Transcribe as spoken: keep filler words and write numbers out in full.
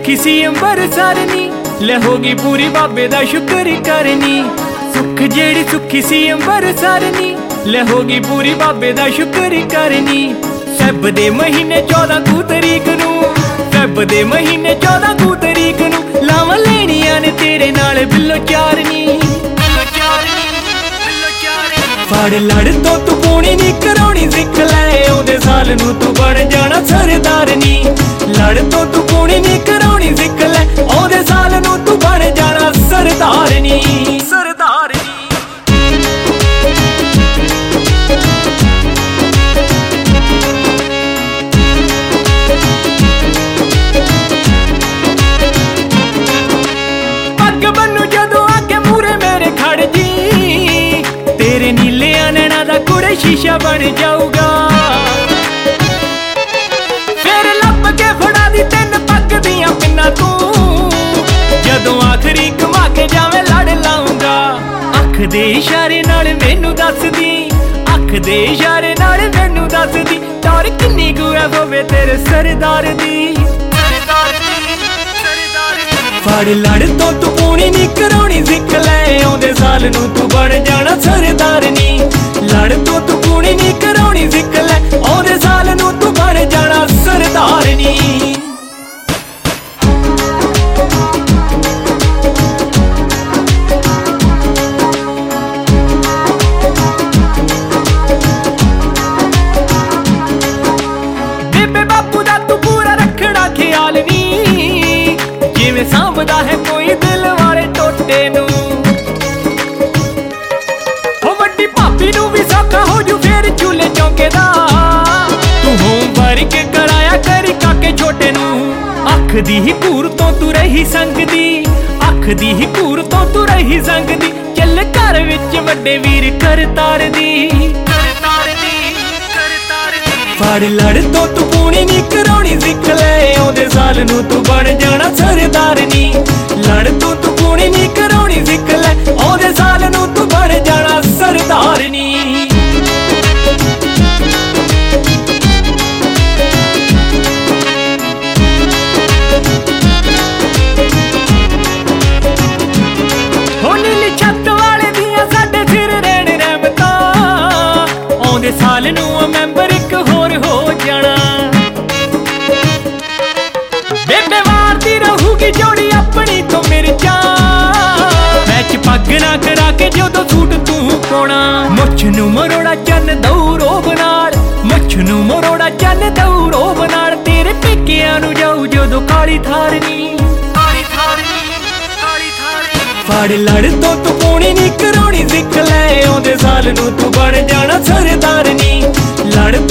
ਸੁੱਖੀ ਸੀ ਅੰਬਰਸਰ ਨੀ ਲੈ ਹੋ ਗਈ ਪੂਰੀ ਬਾਬੇ ਦਾ ਸ਼ੁਕਰ ਕਰਨੀ। ਸੁੱਖ ਜਿਹੜੀ ਸੁੱਖੀ ਸੀ ਅੰਬਰਸਰ ਨੀ ਲੈ ਹੋ ਗਈ ਪੂਰੀ ਬਾਬੇ ਦਾ ਸ਼ੁਕਰ ਕਰਨੀ। ਫੈਬ ਦੇ ਮਹੀਨੇ ਚੌਦਾਂ ਕੁ ਤਰੀਕ ਨੂੰ ਫੈਬ ਦੇ ਮਹੀਨੇ ਚੌਦਾਂ ਕੁ ਤਰੀਕ ਨੂੰ ਲਾਵਾਂ ਲੈਣੀਆਂ ਨੇ ਤੇਰੇ ਨਾਲ ਬਿੱਲੋ ਚਾਰਨੀ। ਫੜ ਲੜ ਤੋਂ ਤੂੰ ਪੂਣੀ ਨੀ ਕਰਾਉਣੀ ਸਿੱਖ ਲੈ ਉਹਦੇ ਸਾਲ ਨੂੰ ਤੂੰ ਬਣ ਜਾਣਾ ਸਰਦਾਰਨੀ। ਲੜ ਤੋਂ ਤੂੰ ਪੂਣੀ ਨੀ ਕਰਾਉਣੀ ਸਿੱਖ ਲੈ ਉਹਦੇ ਸਾਲ ਨੂੰ ਤੂੰ ਬਣ ਜਾਣਾ ਸਰਦਾਰਨੀ ਸਰਦਾਰਨੀ। ਪੱਗ ਬੰਨੂ ਜਦੋਂ ਆਕੇ ਮੂਰੇ ਮੇਰੇ ਖੜ ਜੀ ਤੇਰੇ ਨੀਲਿਆਂ ਨੈਣਾ ਦਾ ਕੁੜੇ ਸ਼ੀਸ਼ਾ ਬਣ ਜਾਊਗਾ। ਫਿਰ ਲੱਭ ਕੇ ਫੜਾ ਦੀ ਤਿੰਨ ਪੱਗ ਦੀਆਂ ਪਿੰਨਾਂ ਤੂੰ ਜਦੋਂ ਆਖਰੀ ਕਮਾ ਕੇ ਜਾਵੇਂ ਲੜ ਲਾਉਂਗਾ। ਅੱਖ ਦੇ ਇਸ਼ਾਰੇ ਨਾਲ ਮੈਨੂੰ ਦੱਸਦੀ ਅੱਖ ਦੇ ਇਸ਼ਾਰੇ ਨਾਲ ਮੈਨੂੰ ਦੱਸਦੀ ਟੌਰ ਕਿੰਨੀ ਕੁ ਐ ਹੋਵੇ ਤੇਰੇ ਸਰਦਾਰ ਦੀ। ਫੜ ਲੜ ਤੋਂ ਤੂੰ ਪੂਣੀ ਨੀ ਕਰਾਉਣੀ ਸਿੱਖ ਲੈ ਆਉਂਦੇ ਸਾਲ ਨੂੰ ਤੂੰ ਬਣ ਜਾਣਾ ਸਰਦਾਰਨੀ। ਲੜ ਤੋਂ ਤੂੰ ਪੂਣੀ ਨੀ ਕਰਾਉਣੀ ਸਿੱਖ ਲੈ ਆਉਂਦੇ ਸਾਲ ਨੂੰ ਤੂੰ ਬਣ ਜਾਣਾ ਸਰਦਾਰਨੀ। ਬੇਬੇ ਬਾਪੂ ਦਾ ਤੂੰ ਪੂਰਾ ਰੱਖਣਾ ਖਿਆਲ ਨੀ ਜਿਵੇਂ ਸਾਂਭਦਾ ਹੈ ਕੋਈ ਦਿਲ ਵਾਲੇ ਟੋਟੇ ਨੂੰ। ਹੋ ਵੱਡੀ ਭਾਬੀ ਨੂੰ ਵੀ ਸੌਖਾ ਹੋ ਜੂ ਫੇਰ ਚੂਲੇ ਚੌਂਕੇ ਦਾ ਤੂੰ ਹੋਮਵਰਕ ਕਰਾਇਆ ਕਰੀ ਕਾਕੇ ਛੋਟੇ ਨੂੰ। ਅੱਖ ਦੀ ਹੀ ਘੂਰ ਤੋਂ ਤੂੰ ਰਹੀ ਸੰਗਦੀ ਅੱਖ ਦੀ ਹੀ ਘੂਰ ਤੋਂ ਤੂੰ ਰਹੀ ਸੰਗਦੀ ਚੱਲ ਘਰ ਵਿੱਚ ਵੱਡੇ ਵੀਰ ਕਰਤਾਰ ਦੀ। ਫੜ ਲੜ ਤੋਂ ਤੂੰ ਪੂਣੀ ਨੀ ਕਰਾਉਣੀ ਸਿੱਖ ਲੈ ਆਉਂਦੇ ਸਾਲ ਨੂੰ ਤੂੰ ਬਣ ਜਾਣਾ ਸਰਦਾਰਨੀ। ਲੜ ਤੋਂ ਤੂੰ ਪੂਣੀ ਨੀ ਕਰਾਉਣੀ ਸਿੱਖ ਲੈ ਆਉਂਦੇ ਸਾਲ ਨੂੰ ਤੂੰ ਬਣ ਜਾਣਾ ਸਰਦਾਰਨੀ। ਹੋ ਨੀਲੀ ਛੱਤ ਵਾਲੇ ਦੀਆਂ ਸਾਡੇ ਸਿਰ ਰਹਿਣ ਰਹਿਮਤਾਂ ਆਉਂਦੇ ਸਾਲ ਨੂੰ ਮੈਂਬਰ ਇੱਕ ਹੋਰ ਹੋ ਜਾਣਾ। ਬੇਬੇ ਵਾਰਦੀ ਰਹੂਗੀ ਜੋੜੀ ਆਪਣੀ ਤੋਂ ਮਿਰਚਾਂ ਵਿੱਚ ਪੱਗ ਨਾ ਕਰਾ ਕੇ ਜਦੋਂ ਸੂਟ ਤੂੰ ਪਾਉਣਾ। ਮੁੱਛ ਨੂੰ ਮਰੋੜਾ ਚੰਨ ਦਊ ਰੋਬ ਨਾਲ ਮੁੱਛ ਨੂੰ ਮਰੋੜਾ ਚੰਨ ਦਊ ਰੋਬ ਨਾਲ ਤੇਰੇ ਪੇਕਿਆਂ ਨੂੰ ਜਾਊ ਜਦੋਂ ਕਾਲੀ ਥਾਰਨੀ ਕਾਲੀ ਥਾਰਨੀ ਕਾਲੀ ਥਾਰਨੀ। ਫੜ ਲੜ ਤੋਂ ਤੂੰ ਪੂਣੀ ਨੀ ਕਰਾਉਣੀ ਸਿੱਖ ਲੈ ਆਉਂਦੇ ਸਾਲ ਨੂੰ ਤੂੰ ਬਣ ਜਾਣਾ ਸਰਦਾਰਨੀ। ਲੜ